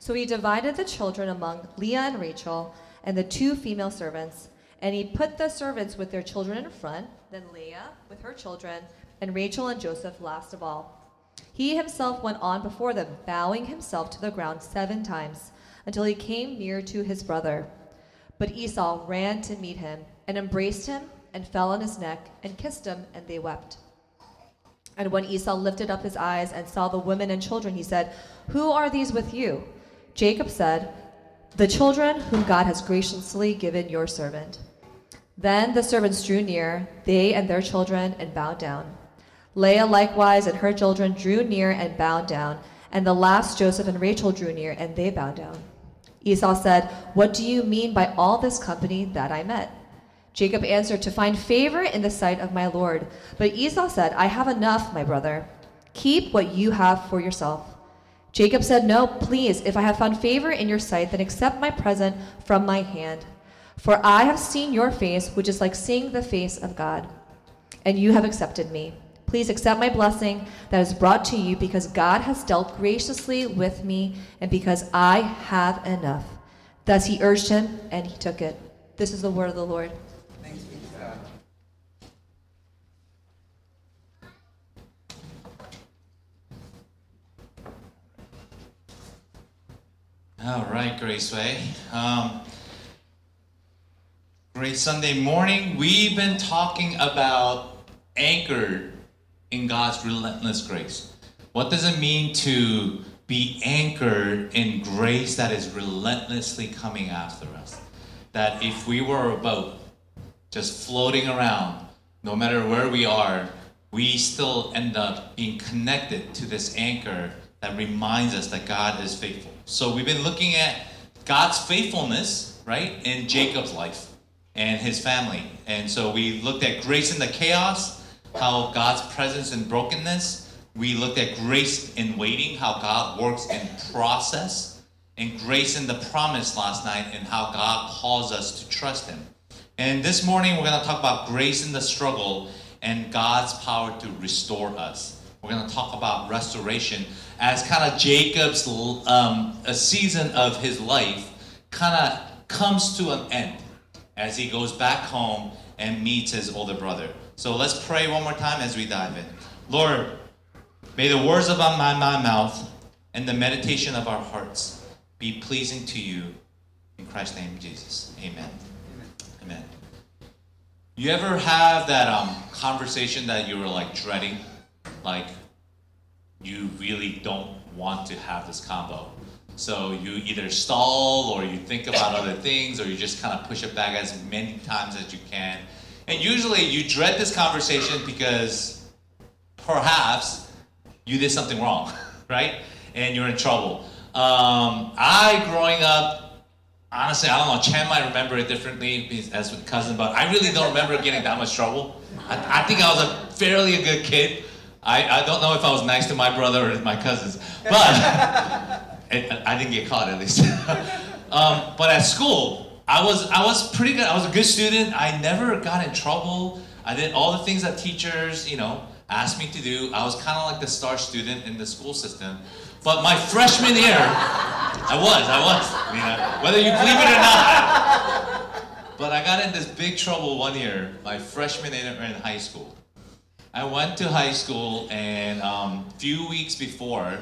So he divided the children among Leah and Rachel and the 2 female servants, and he put the servants with their children in front, then Leah with her children, and Rachel and Joseph last of all. He himself went on before them, bowing himself to the ground 7 times, until he came near to his brother. But Esau ran to meet him, and embraced him, and fell on his neck, and kissed him, and they wept. And when Esau lifted up his eyes and saw the women and children, he said, "Who are these with you?" Jacob said, "The children whom God has graciously given your servant." Then the servants drew near, they and their children, and bowed down. Leah likewise and her children drew near and bowed down, and the last Joseph and Rachel drew near, and they bowed down. Esau said, "What do you mean by all this company that I met?" Jacob answered, "To find favor in the sight of my Lord." But Esau said, "I have enough, my brother. Keep what you have for yourself." Jacob said, "No, please, if I have found favor in your sight, then accept my present from my hand. For I have seen your face, which is like seeing the face of God, and you have accepted me. Please accept my blessing that is brought to you, because God has dealt graciously with me, and because I have enough." Thus he urged him, and he took it. This is the word of the Lord. Thanks be to God. All right, Graceway. Great Sunday morning. We've been talking about anchored in God's relentless grace. What does it mean to be anchored in grace that is relentlessly coming after us? That if we were a boat just floating around, no matter where we are, we still end up being connected to this anchor that reminds us that God is faithful. So we've been looking at God's faithfulness, right, in Jacob's life and his family. And so we looked at grace in the chaos, how God's presence in brokenness. We looked at grace in waiting, how God works in process, and grace in the promise last night, and how God calls us to trust him. And this morning we're going to talk about grace in the struggle and God's power to restore us. We're going to talk about restoration as kind of Jacob's a season of his life kind of comes to an end as he goes back home and meets his older brother. So let's pray one more time as we dive in. Lord, may the words of my mouth and the meditation of our hearts be pleasing to you. In Christ's name, Jesus. Amen. Amen. You ever have that conversation that you were like dreading? Like you really don't want to have this combo. So you either stall or you think about other things or you just kind of push it back as many times as you can. And usually you dread this conversation because perhaps you did something wrong, right? And you're in trouble. Growing up, honestly, I don't know, Chan might remember it differently as with cousin, but I really don't remember getting that much trouble. I think I was a fairly good kid. I don't know if I was nice to my brother or my cousins, but I didn't get caught at least. But at school, I was pretty good. I was a good student. I never got in trouble. I did all the things that teachers, asked me to do. I was kind of like the star student in the school system. But my freshman year, I was. Whether you believe it or not. But I got in this big trouble one year, my freshman year in high school. I went to high school, and a few weeks before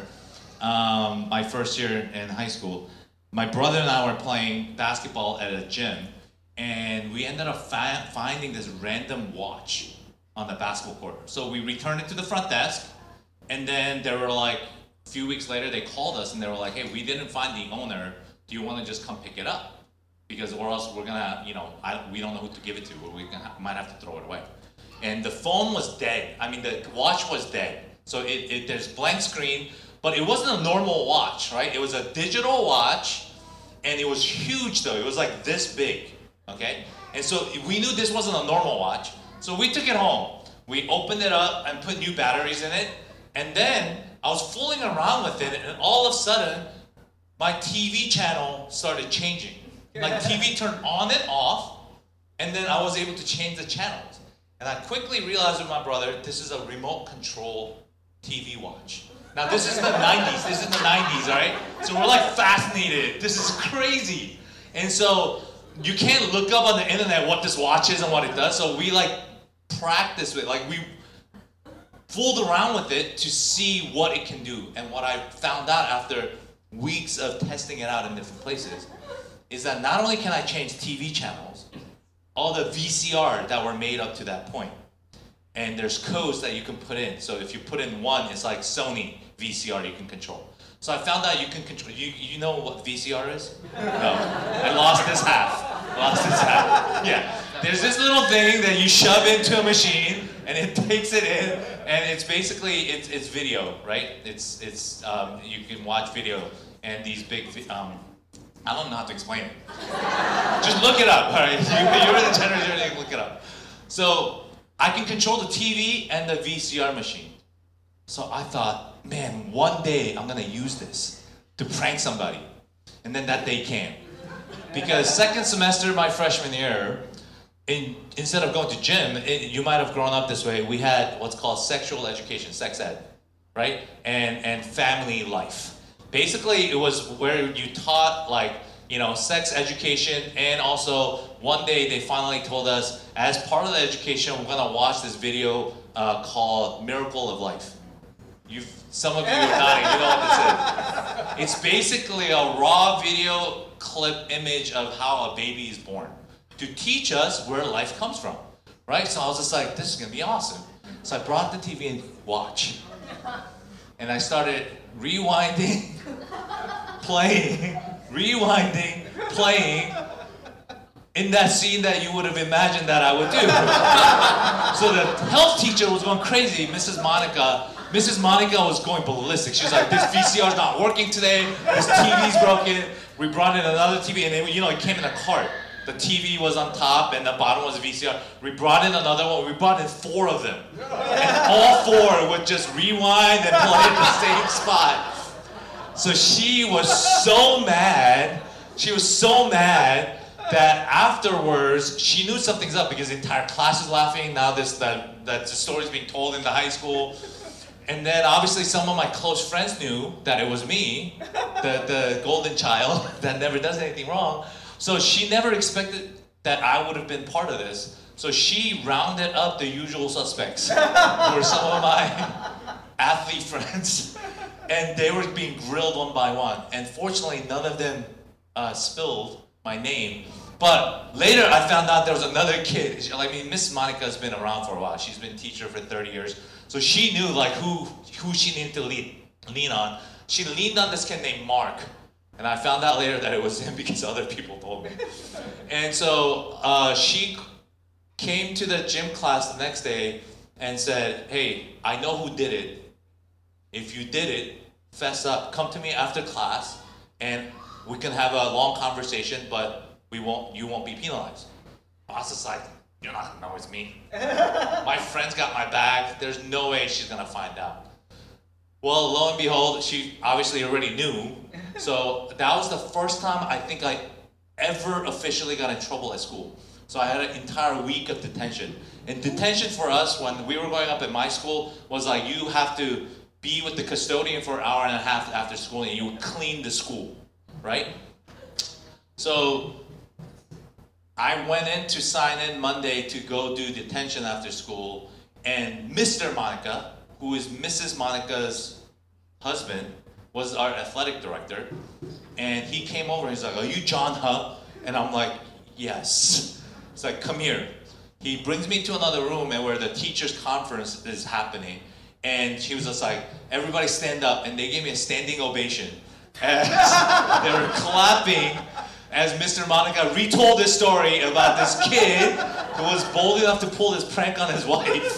my first year in high school, my brother and I were playing basketball at a gym, and we ended up finding this random watch on the basketball court. So we returned it to the front desk, and then they were like, a few weeks later, they called us, and they were like, "Hey, we didn't find the owner. Do you want to just come pick it up? Because or else we're gonna, we don't know who to give it to, or we might have to throw it away." And the phone was dead. I mean, the watch was dead. So there's blank screen, but it wasn't a normal watch, right? It was a digital watch, and it was huge though. It was like this big, okay? And so we knew this wasn't a normal watch. So we took it home. We opened it up and put new batteries in it. And then I was fooling around with it, and all of a sudden, my TV channel started changing. Like TV turned on and off, and then I was able to change the channels. And I quickly realized with my brother, this is a remote control TV watch. Now this is the 90s. This is the 90s, all right? So we're like fascinated. This is crazy. And so you can't look up on the internet what this watch is and what it does. So we like practice with, like we fooled around with it to see what it can do. And what I found out after weeks of testing it out in different places is that not only can I change TV channels, all the VCR that were made up to that point. And there's codes that you can put in. So if you put in one, it's like Sony VCR you can control. So I found out you can control, you know what VCR is? No, I lost this half. Yeah, there's this little thing that you shove into a machine and it takes it in, and it's basically, it's video, right? It's you can watch video and these big, I don't know how to explain it. Just look it up, all right? You're in the generation, look it up. So I can control the TV and the VCR machine. So I thought, man, one day I'm gonna use this to prank somebody. And then that day came. Because second semester, my freshman year, instead of going to gym, you might have grown up this way, we had what's called sexual education, sex ed, right? And family life. Basically, it was where you taught like, you know, sex education, and also one day they finally told us, as part of the education, we're gonna watch this video called Miracle of Life. Some of you are nodding, you know what this is. It's basically a raw video clip image of how a baby is born to teach us where life comes from, right? So I was just like, this is gonna be awesome. So I brought the TV and watch. And I started rewinding, playing, rewinding, playing in that scene that you would have imagined that I would do. So the health teacher was going crazy, Mrs. Monica. Mrs. Monica was going ballistic. She was like, this VCR's not working today, this TV's broken. We brought in another TV, and it, you know, it came in a cart. The TV was on top and the bottom was a VCR. We brought in another one. We brought in 4 of them. And all 4 would just rewind and play in the same spot. So she was so mad. She was so mad that afterwards she knew something's up because the entire class is laughing. Now that the story's being told in the high school. And then obviously some of my close friends knew that it was me, the golden child that never does anything wrong. So she never expected that I would have been part of this. So she rounded up the usual suspects, who were some of my athlete friends, and they were being grilled one by one. And fortunately, none of them spilled my name. But later, I found out there was another kid. I mean, Miss Monica's been around for a while. She's been a teacher for 30 years. So she knew like who she needed to lean on. She leaned on this kid named Mark. And I found out later that it was him because other people told me. And so she came to the gym class the next day and said, hey, I know who did it. If you did it, fess up. Come to me after class and we can have a long conversation, but you won't be penalized. I was just like, you're not gonna know it's me. My friends got my back. There's no way she's gonna find out. Well, lo and behold, she obviously already knew. So that was the first time I think I ever officially got in trouble at school. So I had an entire week of detention. And detention for us, when we were growing up at my school, was like you have to be with the custodian for an hour and a half after school, and you would clean the school, right? So I went in to sign in Monday to go do detention after school, and Mr. Monica, who is Mrs. Monica's husband, was our athletic director, and he came over and he's like, are you John Huh? And I'm like, yes. He's like, come here. He brings me to another room and where the teachers' conference is happening, and he was just like, everybody stand up, and they gave me a standing ovation as they were clapping as Mr. Monica retold this story about this kid who was bold enough to pull this prank on his wife.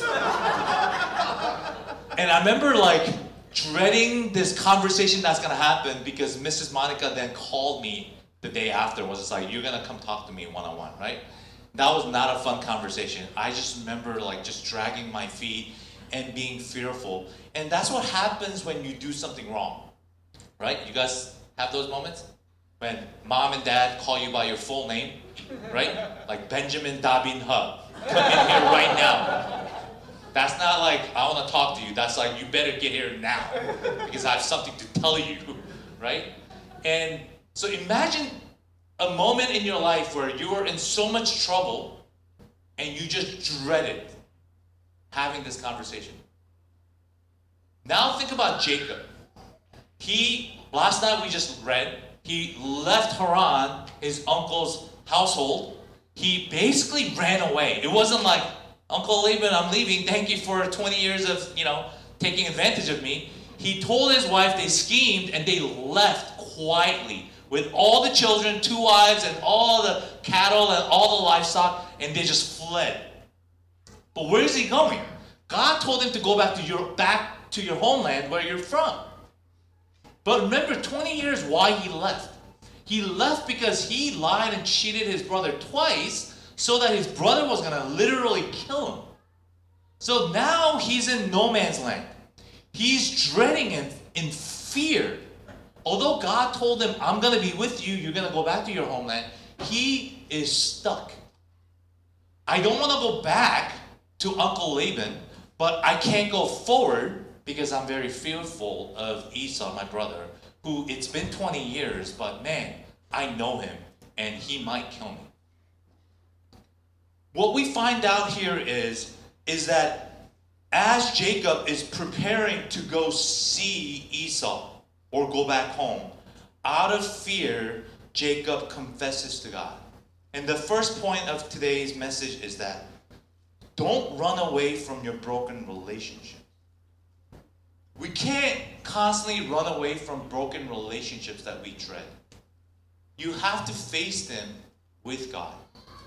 And I remember like dreading this conversation that's gonna happen because Mrs. Monica then called me the day after and was just like, you're gonna come talk to me one-on-one, right? That was not a fun conversation. I just remember like just dragging my feet and being fearful. And that's what happens when you do something wrong, right? You guys have those moments? When mom and dad call you by your full name, right? Like Benjamin Dabin Huh. Come in here right now. That's not like, I want to talk to you. That's like, you better get here now because I have something to tell you, right? And so imagine a moment in your life where you are in so much trouble and you just dreaded having this conversation. Now think about Jacob. Last night we just read, he left Haran, his uncle's household. He basically ran away. It wasn't like, Uncle Laban, I'm leaving. Thank you for 20 years of, taking advantage of me. He told his wife, they schemed, and they left quietly with all the children, 2 wives, and all the cattle and all the livestock, and they just fled. But where is he going? God told him to go back to your homeland where you're from. But remember, 20 years why he left. He left because he lied and cheated his brother twice so that his brother was going to literally kill him. So now he's in no man's land. He's dreading it in fear. Although God told him, I'm going to be with you, you're going to go back to your homeland, he is stuck. I don't want to go back to Uncle Laban, but I can't go forward because I'm very fearful of Esau, my brother, who it's been 20 years, but man, I know him and he might kill me. What we find out here is that as Jacob is preparing to go see Esau or go back home, out of fear, Jacob confesses to God. And the first point of today's message is that don't run away from your broken relationship. We can't constantly run away from broken relationships that we dread. You have to face them with God.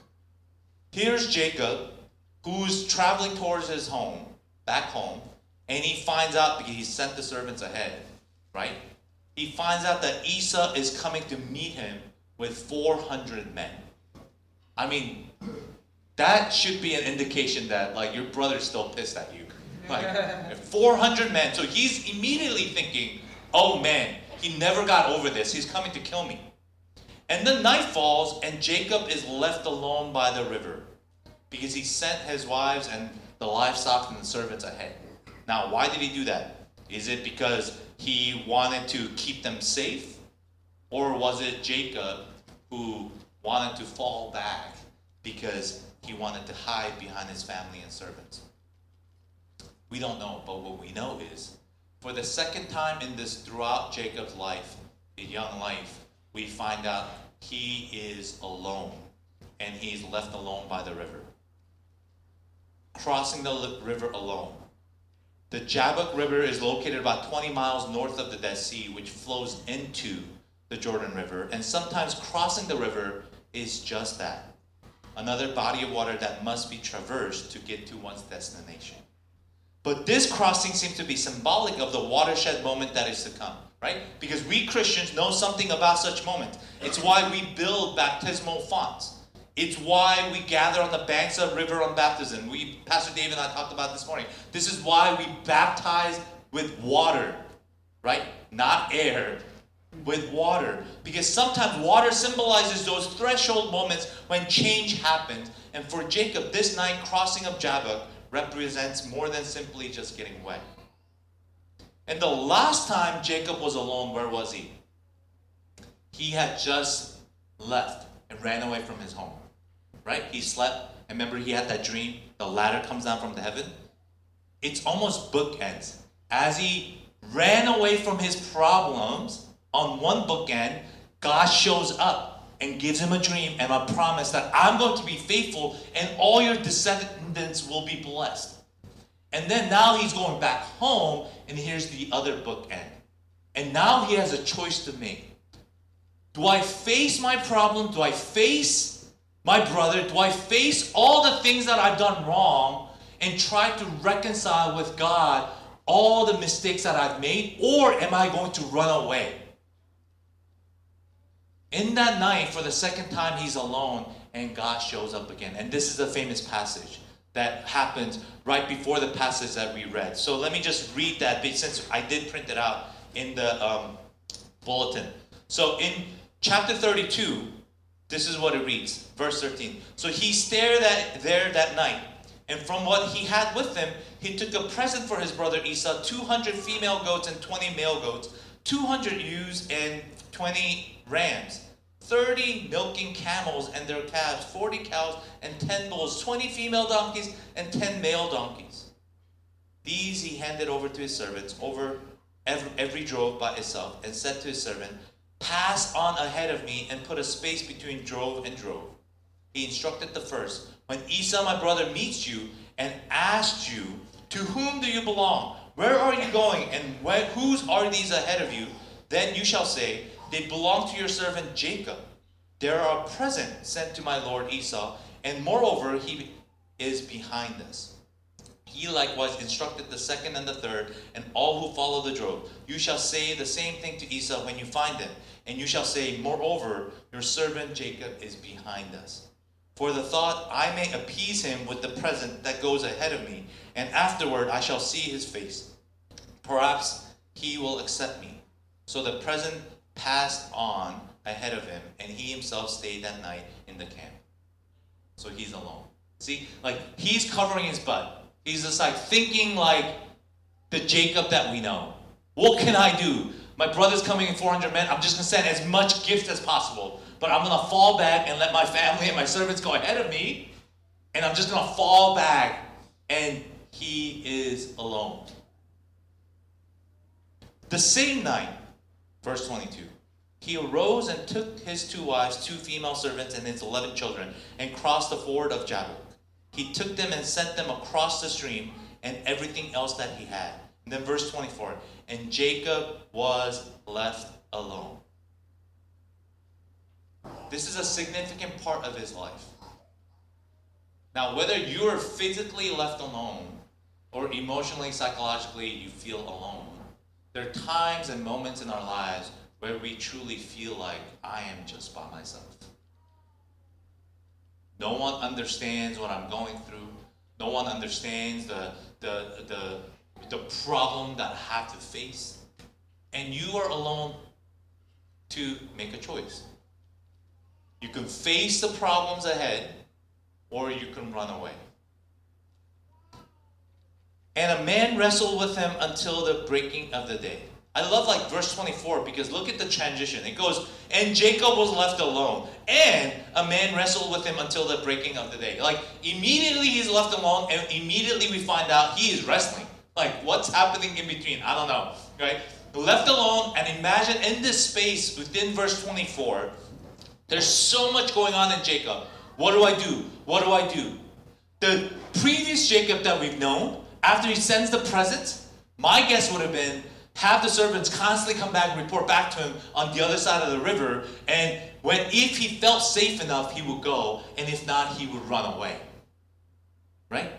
Here's Jacob, who's traveling towards his home, back home, and he finds out because he sent the servants ahead, right? He finds out that Esau is coming to meet him with 400 men. I mean, that should be an indication that like your brother's still pissed at you. Like 400 men. So he's immediately thinking, oh man, he never got over this. He's coming to kill me. And then night falls and Jacob is left alone by the river because he sent his wives and the livestock and the servants ahead. Now, why did he do that? Is it because he wanted to keep them safe? Or was it Jacob who wanted to fall back because he wanted to hide behind his family and servants? We don't know, but what we know is, for the second time in this throughout Jacob's life, his young life, we find out he is alone, and he's left alone by the river. Crossing the river alone. The Jabbok River is located about 20 miles north of the Dead Sea, which flows into the Jordan River, and sometimes crossing the river is just that. Another body of water that must be traversed to get to one's destination. But this crossing seems to be symbolic of the watershed moment that is to come, right? Because we Christians know something about such moments. It's why we build baptismal fonts. It's why we gather on the banks of river on baptism. Pastor Dave and I talked about this morning. This is why we baptize with water, right? Not air, with water. Because sometimes water symbolizes those threshold moments when change happens. And for Jacob, this night crossing of Jabbok represents more than simply just getting wet. And the last time Jacob was alone, where was he? He had just left and ran away from his home, right? He slept, and remember he had that dream, the ladder comes down from the heaven. It's almost bookends. As he ran away from his problems, on one bookend, God shows up and gives him a dream and a promise that I'm going to be faithful and all your descendants will be blessed. And then now he's going back home, and here's the other bookend. And now he has a choice to make. Do I face my problem? Do I face my brother? Do I face all the things that I've done wrong and try to reconcile with God all the mistakes that I've made? Or am I going to run away? In that night, for the second time, he's alone, and God shows up again. And this is a famous passage that happens right before the passage that we read. So let me just read that, since I did print it out in the bulletin. So in chapter 32, this is what it reads, verse 13. So he stayed there that night, And from what he had with him, he took a present for his brother Esau, 200 female goats and 20 male goats, 200 ewes and 20 rams, 30 milking camels and their calves, 40 cows and 10 bulls, 20 female donkeys and 10 male donkeys. These he handed over to his servants, over every drove by itself, and said to his servant, "Pass on ahead of me and put a space between drove and drove." He instructed the first, "When Esau my brother meets you and asks you, 'To whom do you belong? Where are you going? And whose are these ahead of you?' Then you shall say, 'They belong to your servant Jacob. They are a present sent to my lord Esau, and moreover he is behind us.' He likewise instructed the second and the third, and all who follow the drove. You shall say the same thing to Esau when you find him. And you shall say, 'Moreover, your servant Jacob is behind us.' For the thought I may appease him with the present that goes ahead of me, and afterward I shall see his face. Perhaps he will accept me." So the present passed on ahead of him, and he himself stayed that night in the camp. So he's alone. See, like he's covering his butt. He's just like thinking like the Jacob that we know. What can I do? My brother's coming in 400 men. I'm just going to send as much gift as possible. But I'm going to fall back and let my family and my servants go ahead of me. And I'm just going to fall back. And he is alone. The same night, verse 22, he arose and took his 2 wives, 2 female servants, and his 11 children, and crossed the ford of Jabbok. He took them and sent them across the stream and everything else that he had. And then verse 24, and Jacob was left alone. This is a significant part of his life. Now, whether you are physically left alone or emotionally, psychologically, you feel alone, there are times and moments in our lives where we truly feel like I am just by myself. No one understands what I'm going through. No one understands the problem that I have to face. And you are alone to make a choice. You can face the problems ahead, or you can run away. And a man wrestled with him until the breaking of the day. I love like verse 24 because look at the transition. It goes, and Jacob was left alone, and a man wrestled with him until the breaking of the day. Like immediately he's left alone, and immediately we find out he is wrestling. Like what's happening in between? I don't know, right? Left alone, and imagine in this space within verse 24, there's so much going on in Jacob. What do I do? What do I do? The previous Jacob that we've known, after he sends the presents, my guess would have been have the servants constantly come back and report back to him on the other side of the river, and if he felt safe enough, he would go, and if not, he would run away. Right?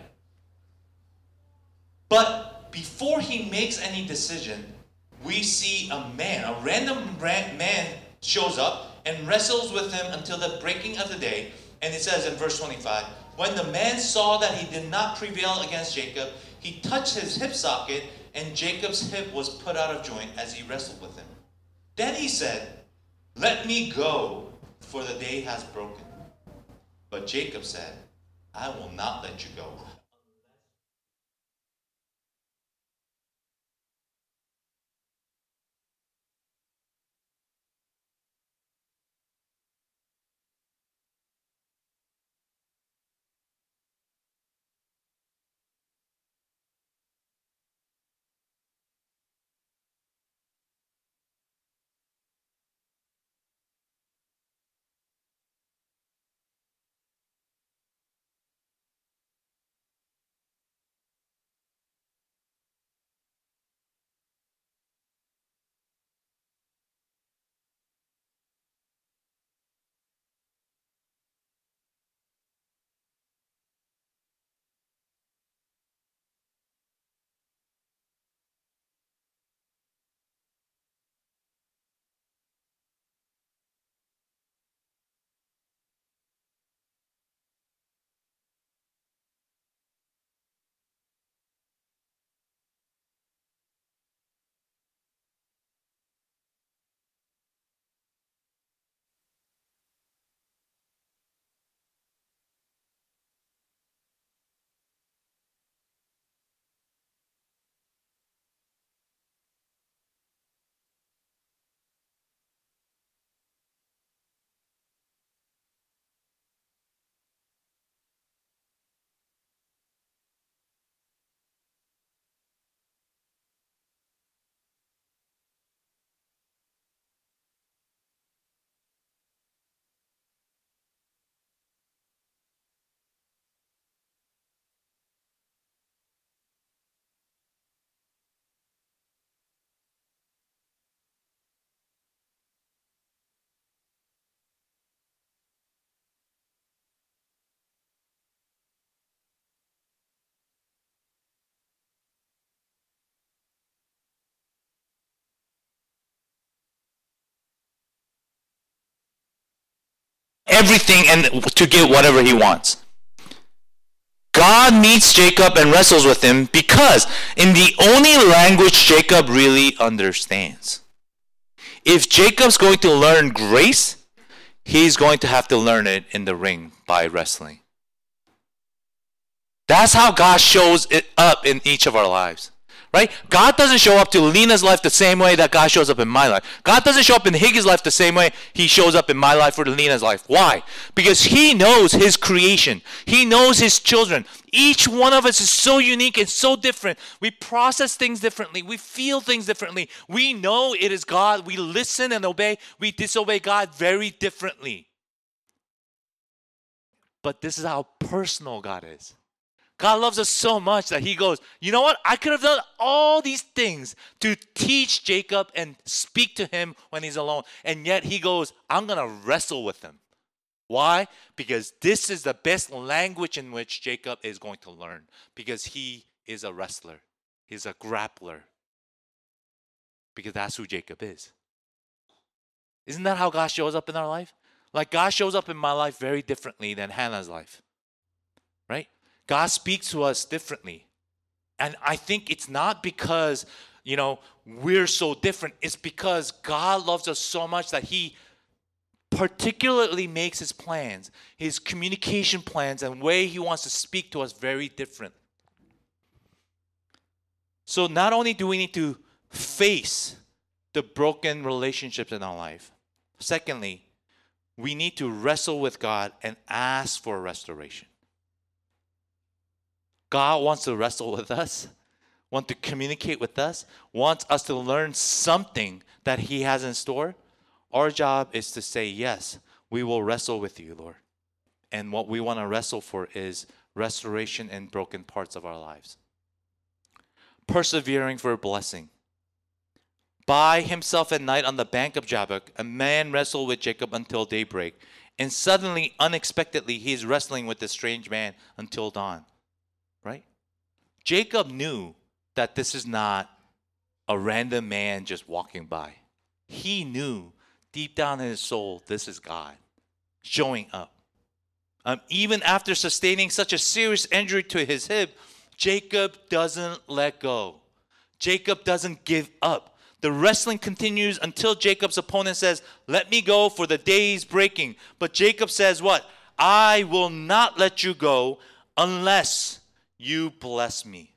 But before he makes any decision, we see a random man shows up and wrestles with him until the breaking of the day. And it says in verse 25, when the man saw that he did not prevail against Jacob, he touched his hip socket, and Jacob's hip was put out of joint as he wrestled with him. Then he said, "Let me go, for the day has broken." But Jacob said, "I will not let you go everything and to get whatever he wants. God meets Jacob and wrestles with him because in the only language Jacob really understands. If Jacob's going to learn grace, he's going to have to learn it in the ring by wrestling. That's how God shows it up in each of our lives. Right? God doesn't show up to Lena's life the same way that God shows up in my life. God doesn't show up in Higgy's life the same way He shows up in my life or Lena's life. Why? Because He knows His creation. He knows His children. Each one of us is so unique and so different. We process things differently. We feel things differently. We know it is God. We listen and obey. We disobey God very differently. But this is how personal God is. God loves us so much that He goes, you know what? I could have done all these things to teach Jacob and speak to him when he's alone. And yet He goes, I'm going to wrestle with him. Why? Because this is the best language in which Jacob is going to learn. Because he is a wrestler. He's a grappler. Because that's who Jacob is. Isn't that how God shows up in our life? Like God shows up in my life very differently than Hannah's life. Right? God speaks to us differently. And I think it's not because, we're so different. It's because God loves us so much that He particularly makes His plans, His communication plans, and way He wants to speak to us very different. So not only do we need to face the broken relationships in our life, secondly, we need to wrestle with God and ask for restoration. God wants to wrestle with us, wants to communicate with us, wants us to learn something that He has in store. Our job is to say, yes, we will wrestle with you, Lord. And what we want to wrestle for is restoration in broken parts of our lives. Persevering for a blessing. By himself at night on the bank of Jabbok, a man wrestled with Jacob until daybreak. And suddenly, unexpectedly, he is wrestling with this strange man until dawn. Right? Jacob knew that this is not a random man just walking by. He knew deep down in his soul, this is God showing up. Even after sustaining such a serious injury to his hip, Jacob doesn't let go. Jacob doesn't give up. The wrestling continues until Jacob's opponent says, let me go for the day is breaking. But Jacob says what? I will not let you go unless you bless me.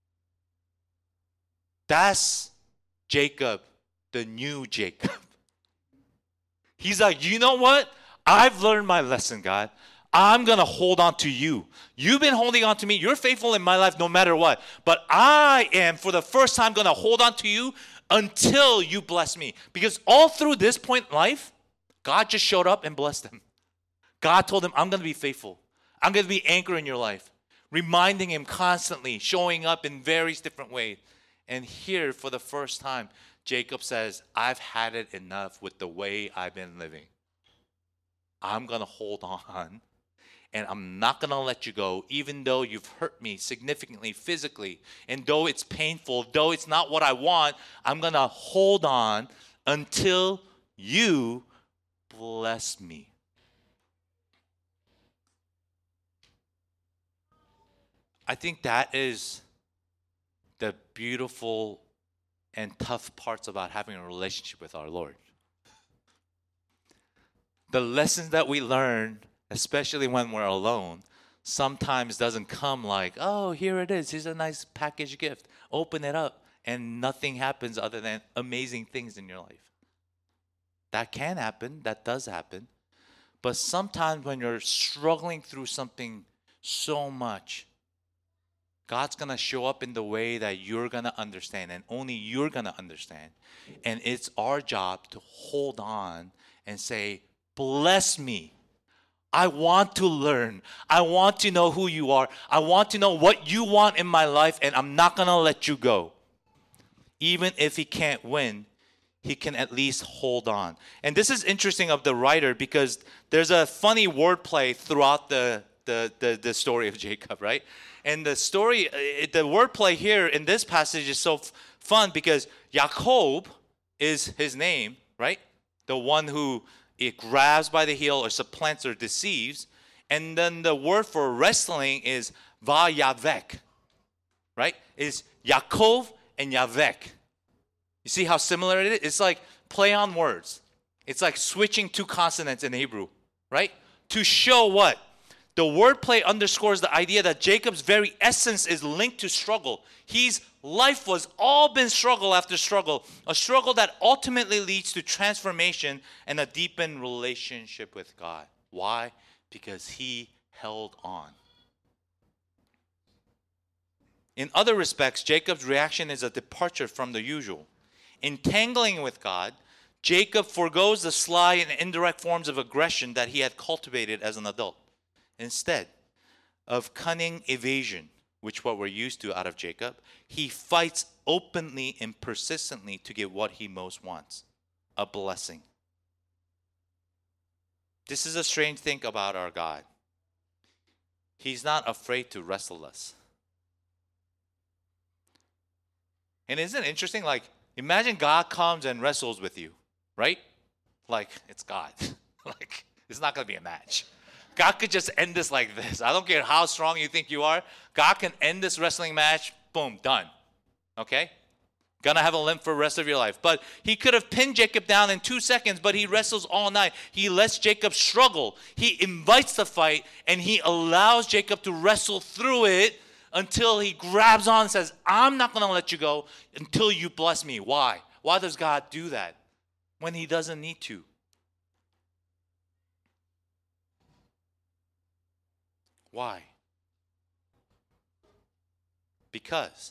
That's Jacob, the new Jacob. He's like, you know what? I've learned my lesson, God. I'm going to hold on to you. You've been holding on to me. You're faithful in my life no matter what. But I am, for the first time, going to hold on to you until you bless me. Because all through this point in life, God just showed up and blessed him. God told him, I'm going to be faithful. I'm going to be anchor in your life. Reminding him constantly, showing up in various different ways. And here, for the first time, Jacob says, I've had it enough with the way I've been living. I'm going to hold on, and I'm not going to let you go, even though you've hurt me significantly physically. And though it's painful, though it's not what I want, I'm going to hold on until you bless me. I think that is the beautiful and tough parts about having a relationship with our Lord. The lessons that we learn, especially when we're alone, sometimes doesn't come like, oh, here it is. Here's a nice package gift. Open it up, and nothing happens other than amazing things in your life. That can happen. That does happen. But sometimes when you're struggling through something so much, God's going to show up in the way that you're going to understand, and only you're going to understand. And it's our job to hold on and say, bless me. I want to learn. I want to know who you are. I want to know what you want in my life, and I'm not going to let you go. Even if he can't win, he can at least hold on. And this is interesting of the writer because there's a funny wordplay throughout the story of Jacob, right? And the story, the wordplay here in this passage is so fun because Jacob is his name, right? The one who It grabs by the heel or supplants or deceives. And then the word for wrestling is vayavek, right? It's Yaakov and Yavek. You see how similar it is? It's like play on words. It's like switching two consonants in Hebrew, right? To show what? The wordplay underscores the idea that Jacob's very essence is linked to struggle. His life was all been struggle after struggle, a struggle that ultimately leads to transformation and a deepened relationship with God. Why? Because he held on. In other respects, Jacob's reaction is a departure from the usual. Entangling with God, Jacob forgoes the sly and indirect forms of aggression that he had cultivated as an adult. Instead of cunning evasion, which what we're used to out of Jacob, he fights openly and persistently to get what he most wants, a blessing. This is a strange thing about our God. He's not afraid to wrestle us. And isn't it interesting? Like, imagine God comes and wrestles with you, right? Like, it's God. Like, it's not going to be a match. God could just end this like this. I don't care how strong you think you are. God can end this wrestling match. Boom, done. Okay? Gonna have a limp for the rest of your life. But he could have pinned Jacob down in 2 seconds, but he wrestles all night. He lets Jacob struggle. He invites the fight, and he allows Jacob to wrestle through it until he grabs on and says, I'm not going to let you go until you bless me. Why? Why does God do that when he doesn't need to? Why? Because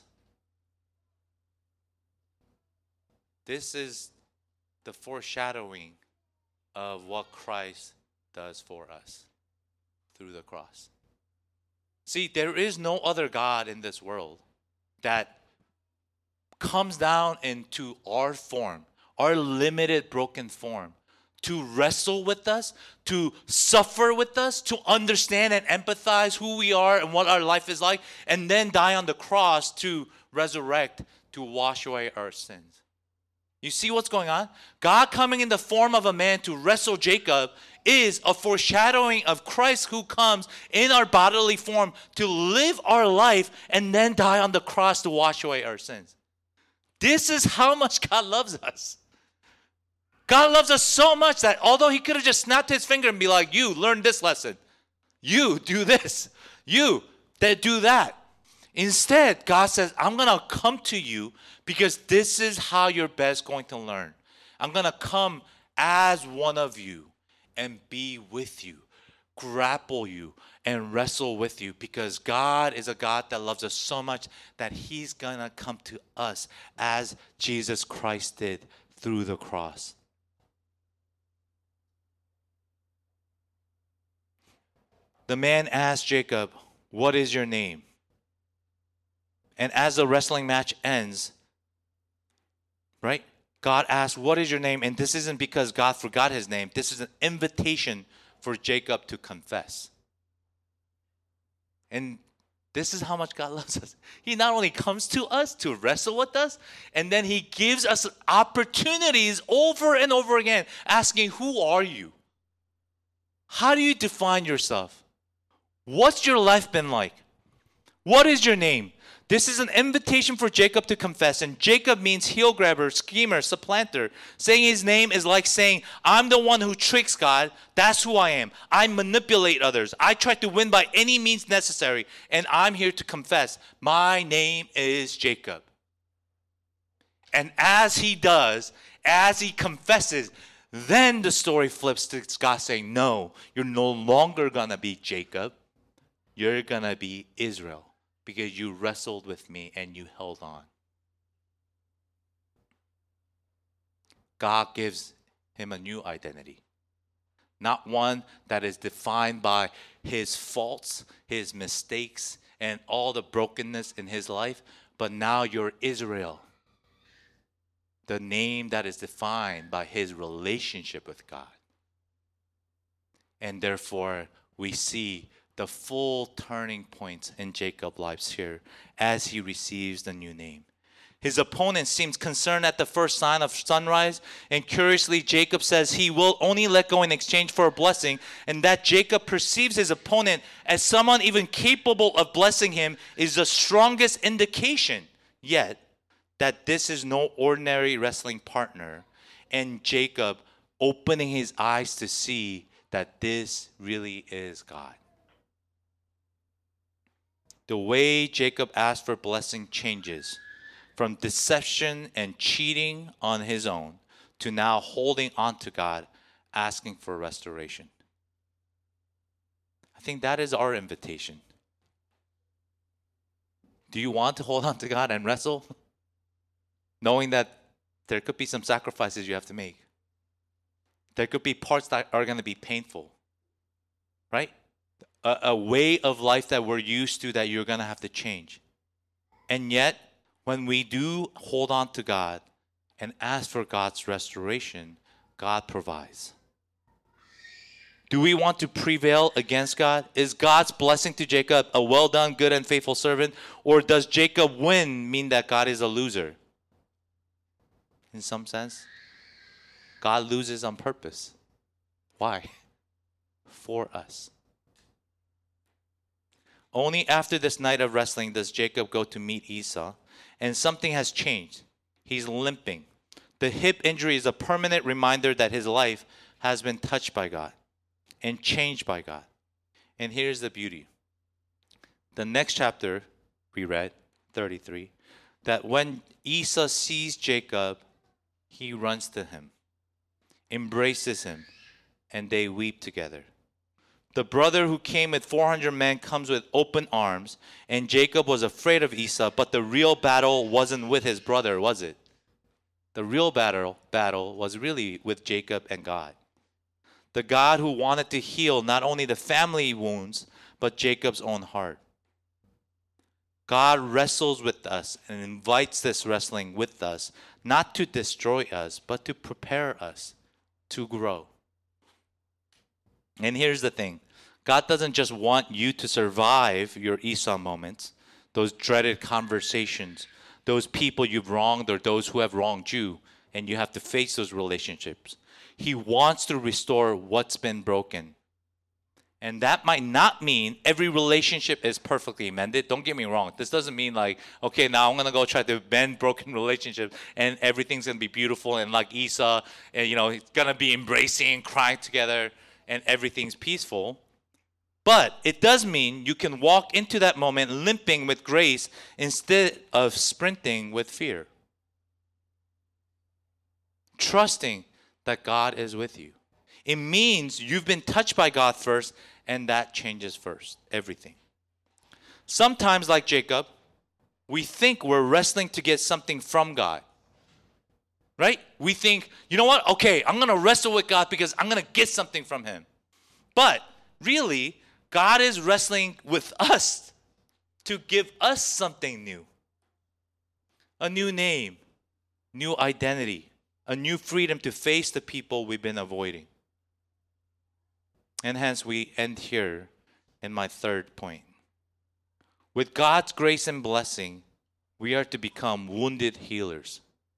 this is the foreshadowing of what Christ does for us through the cross. See, there is no other God in this world that comes down into our form, our limited, broken form, to wrestle with us, to suffer with us, to understand and empathize who we are and what our life is like, and then die on the cross to resurrect, to wash away our sins. You see what's going on? God coming in the form of a man to wrestle Jacob is a foreshadowing of Christ who comes in our bodily form to live our life and then die on the cross to wash away our sins. This is how much God loves us. God loves us so much that although he could have just snapped his finger and be like, you learn this lesson. You do this. You that do that. Instead, God says, I'm going to come to you because this is how you're best going to learn. I'm going to come as one of you and be with you, grapple you, and wrestle with you because God is a God that loves us so much that he's going to come to us as Jesus Christ did through the cross. The man asked Jacob, what is your name? And as the wrestling match ends, right? God asks, what is your name? And this isn't because God forgot his name. This is an invitation for Jacob to confess. And this is how much God loves us. He not only comes to us to wrestle with us, and then he gives us opportunities over and over again, asking, who are you? How do you define yourself? What's your life been like? What is your name? This is an invitation for Jacob to confess. And Jacob means heel grabber, schemer, supplanter. Saying his name is like saying, I'm the one who tricks God. That's who I am. I manipulate others. I try to win by any means necessary. And I'm here to confess. My name is Jacob. And as he does, as he confesses, then the story flips to God saying, no, you're no longer going to be Jacob. You're going to be Israel because you wrestled with me and you held on. God gives him a new identity. Not one that is defined by his faults, his mistakes, and all the brokenness in his life, but now you're Israel. The name that is defined by his relationship with God. And therefore, we see the full turning points in Jacob's life here as he receives the new name. His opponent seems concerned at the first sign of sunrise, and curiously, Jacob says he will only let go in exchange for a blessing, and that Jacob perceives his opponent as someone even capable of blessing him is the strongest indication, yet, that this is no ordinary wrestling partner, and Jacob opening his eyes to see that this really is God. The way Jacob asked for blessing changes from deception and cheating on his own to now holding on to God, asking for restoration. I think that is our invitation. Do you want to hold on to God and wrestle? Knowing that there could be some sacrifices you have to make. There could be parts that are going to be painful, right? A way of life that we're used to that you're going to have to change. And yet, when we do hold on to God and ask for God's restoration, God provides. Do we want to prevail against God? Is God's blessing to Jacob a well done, good and faithful servant? Or does Jacob win mean that God is a loser? In some sense, God loses on purpose. Why? For us. Only after this night of wrestling does Jacob go to meet Esau, and something has changed. He's limping. The hip injury is a permanent reminder that his life has been touched by God and changed by God. And here's the beauty. The next chapter we read, 33, that when Esau sees Jacob, he runs to him, embraces him, and they weep together. The brother who came with 400 men comes with open arms, and Jacob was afraid of Esau, but the real battle wasn't with his brother, was it? The real battle was really with Jacob and God. The God who wanted to heal not only the family wounds, but Jacob's own heart. God wrestles with us and invites this wrestling with us, not to destroy us, but to prepare us to grow. And here's the thing. God doesn't just want you to survive your Esau moments, those dreaded conversations, those people you've wronged or those who have wronged you, and you have to face those relationships. He wants to restore what's been broken. And that might not mean every relationship is perfectly mended. Don't get me wrong. This doesn't mean like, okay, now I'm going to go try to mend broken relationships and everything's going to be beautiful and like Esau, and, he's going to be embracing and crying together and everything's peaceful. But it does mean you can walk into that moment limping with grace instead of sprinting with fear. Trusting that God is with you. It means you've been touched by God first, and that changes first, everything. Sometimes, like Jacob, we think we're wrestling to get something from God. Right? We think, you know what? Okay, I'm going to wrestle with God because I'm going to get something from him. But really, God is wrestling with us to give us something new. A new name, new identity, a new freedom to face the people we've been avoiding. And hence we end here in my third point. With God's grace and blessing, we are to become wounded healers.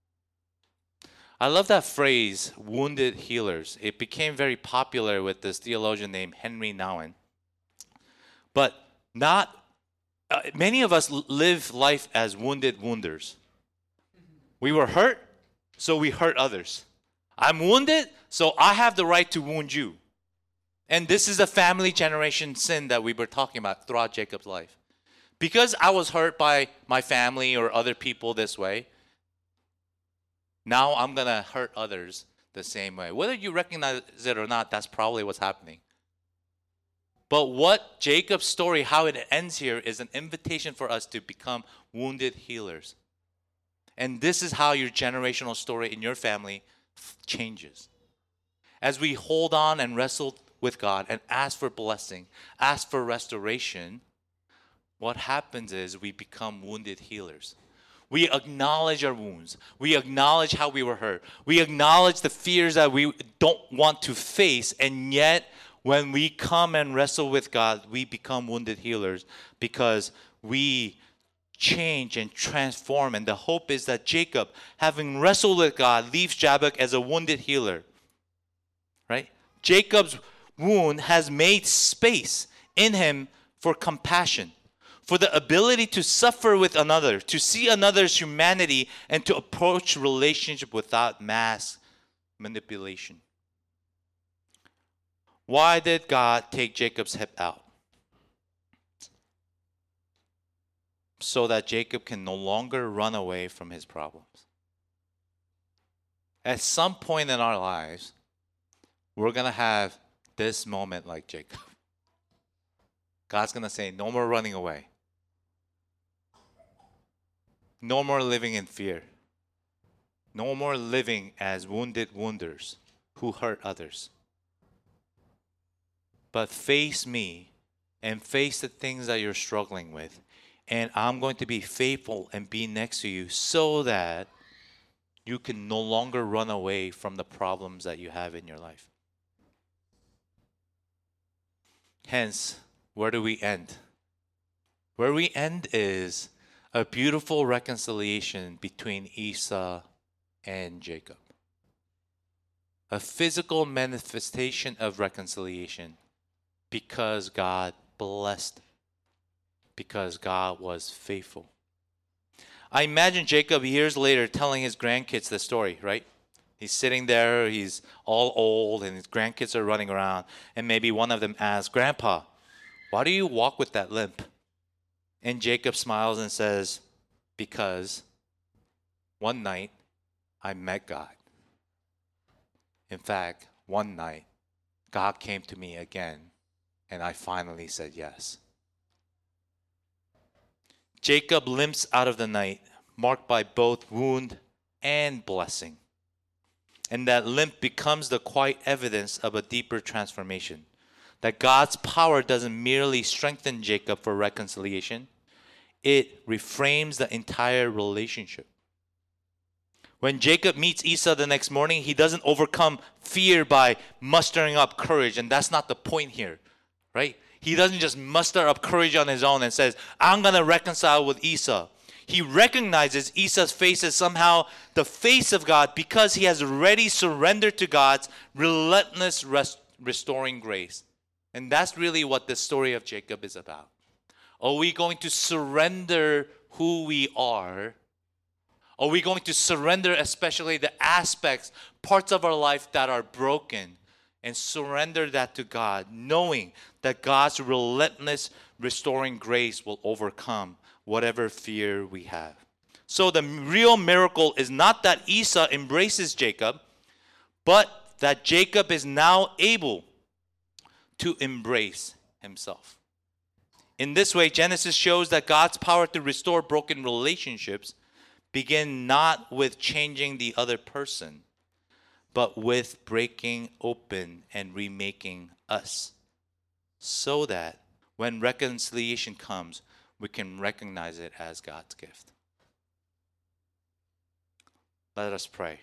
I love that phrase, wounded healers. It became very popular with this theologian named Henry Nouwen. But many of us live life as wounded wounders. We were hurt, so we hurt others. I'm wounded, so I have the right to wound you. And this is a family generation sin that we were talking about throughout Jacob's life. Because I was hurt by my family or other people this way, now I'm going to hurt others the same way. Whether you recognize it or not, that's probably what's happening. But what Jacob's story, how it ends here, is an invitation for us to become wounded healers. And this is how your generational story in your family changes. As we hold on and wrestle with God and ask for blessing, ask for restoration, what happens is we become wounded healers. We acknowledge our wounds. We acknowledge how we were hurt. We acknowledge the fears that we don't want to face. And yet, when we come and wrestle with God, we become wounded healers because we change and transform. And the hope is that Jacob, having wrestled with God, leaves Jabbok as a wounded healer. Right? Jacob's wound has made space in him for compassion, for the ability to suffer with another, to see another's humanity, and to approach relationship without mass manipulation. Why did God take Jacob's hip out? So that Jacob can no longer run away from his problems. At some point in our lives, we're going to have this moment like Jacob. God's going to say, no more running away. No more living in fear. No more living as wounded wounders who hurt others. But face me and face the things that you're struggling with. And I'm going to be faithful and be next to you so that you can no longer run away from the problems that you have in your life. Hence, where do we end? Where we end is a beautiful reconciliation between Esau and Jacob. A physical manifestation of reconciliation because God blessed, because God was faithful. I imagine Jacob years later telling his grandkids the story, right? He's sitting there, he's all old, and his grandkids are running around. And maybe one of them asks, Grandpa, why do you walk with that limp? And Jacob smiles and says, because one night I met God. In fact, one night, God came to me again, and I finally said yes. Jacob limps out of the night, marked by both wound and blessing. And that limp becomes the quiet evidence of a deeper transformation. That God's power doesn't merely strengthen Jacob for reconciliation, it reframes the entire relationship. When Jacob meets Esau the next morning, he doesn't overcome fear by mustering up courage, and that's not the point here, right? He doesn't just muster up courage on his own and says, I'm going to reconcile with Esau. He recognizes Esau's face as somehow the face of God because he has already surrendered to God's relentless restoring grace. And that's really what the story of Jacob is about. Are we going to surrender who we are? Are we going to surrender especially the aspects, parts of our life that are broken, and surrender that to God, knowing that God's relentless restoring grace will overcome whatever fear we have? So the real miracle is not that Esau embraces Jacob, but that Jacob is now able to embrace himself. In this way, Genesis shows that God's power to restore broken relationships begin not with changing the other person, but with breaking open and remaking us, so that when reconciliation comes, we can recognize it as God's gift. Let us pray.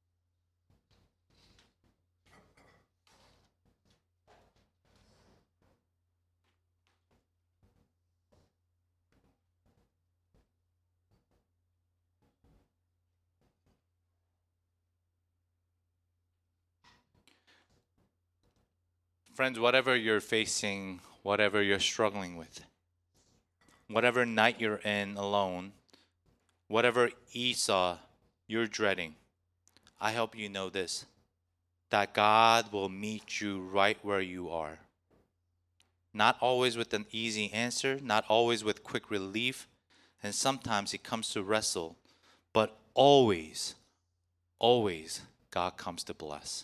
Friends, whatever you're facing, whatever you're struggling with, whatever night you're in alone, whatever Esau you're dreading, I hope you know this, that God will meet you right where you are. Not always with an easy answer, not always with quick relief, and sometimes He comes to wrestle, but always, always God comes to bless.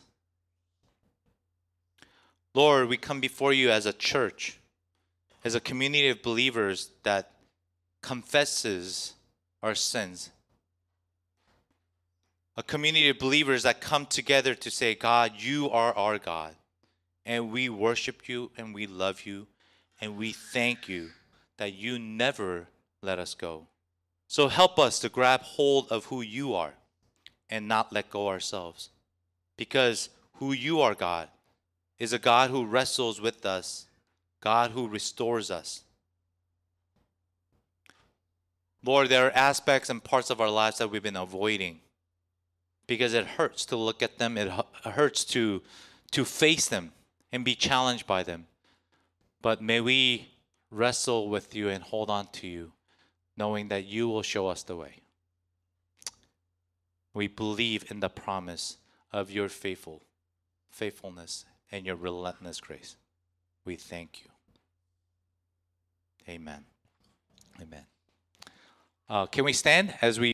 Lord, we come before you as a church, as a community of believers that confesses our sins. A community of believers that come together to say, God, you are our God. And we worship you and we love you and we thank you that you never let us go. So help us to grab hold of who you are and not let go ourselves. Because who you are, God, is a God who wrestles with us, God who restores us. Lord, there are aspects and parts of our lives that we've been avoiding because it hurts to look at them. It hurts to face them and be challenged by them. But may we wrestle with you and hold on to you, knowing that you will show us the way. We believe in the promise of your faithfulness and your relentless grace. We thank you. Amen. Amen. Can we stand as we